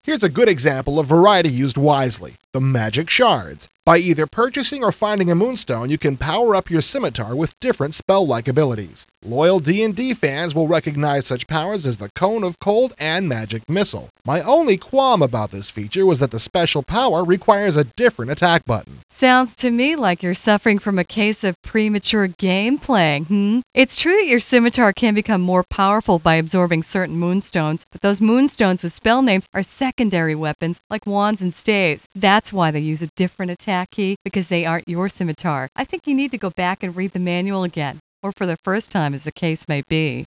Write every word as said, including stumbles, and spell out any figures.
Here's a good example of variety used wisely: the magic shards. By either purchasing or finding a moonstone, you can power up your scimitar with different spell-like abilities. Loyal D and D fans will recognize such powers as the Cone of Cold and Magic Missile. My only qualm about this feature was that the special power requires a different attack button. Sounds to me like you're suffering from a case of premature game playing, hmm? It's true that your scimitar can become more powerful by absorbing certain moonstones, but those moonstones with spell names are secondary weapons like wands and staves. That's why they use a different attack key, because they aren't your scimitar. I think you need to go back and read the manual again, or for the first time as the case may be.